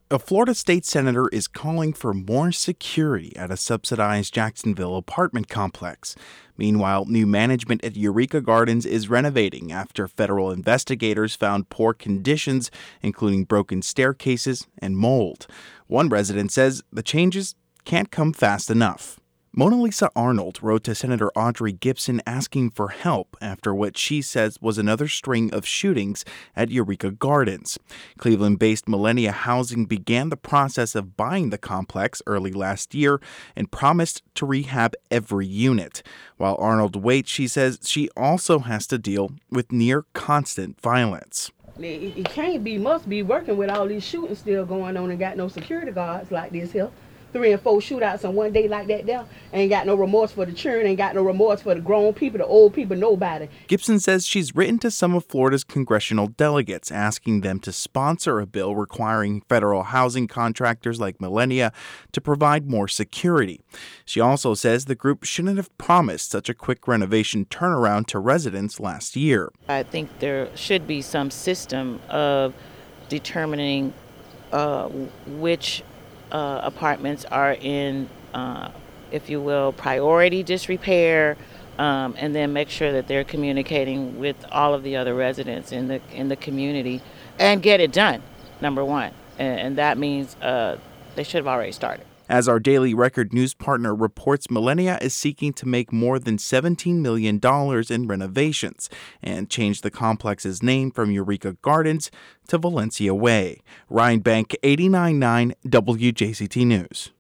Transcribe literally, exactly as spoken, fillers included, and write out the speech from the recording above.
A Florida state senator is calling for more security at a subsidized Jacksonville apartment complex. Meanwhile, new management at Eureka Gardens is renovating after federal investigators found poor conditions, including broken staircases and mold. One resident says the changes can't come fast enough. Mona Lisa Arnold wrote to Senator Audrey Gibson asking for help after what she says was another string of shootings at Eureka Gardens. Cleveland-based Millennia Housing began the process of buying the complex early last year and promised to rehab every unit. While Arnold waits, she says she also has to deal with near constant violence. It can't be, must be working with all these shootings still going on and got no security guards like this here. Three and four shootouts on one day like that there. Ain't got no remorse for the children, ain't got no remorse for the grown people, the old people, nobody. Gibson says she's written to some of Florida's congressional delegates asking them to sponsor a bill requiring federal housing contractors like Millennia to provide more security. She also says the group shouldn't have promised such a quick renovation turnaround to residents last year. I think there should be some system of determining uh, which Uh, apartments are in, uh, if you will, priority disrepair, um, and then make sure that they're communicating with all of the other residents in the in the community and get it done, number one. And, and that means uh, they should have already started. As our Daily Record news partner reports, Millennia is seeking to make more than seventeen million dollars in renovations and change the complex's name from Eureka Gardens to Valencia Way. Ryan Bank, eighty-nine point nine W J C T News.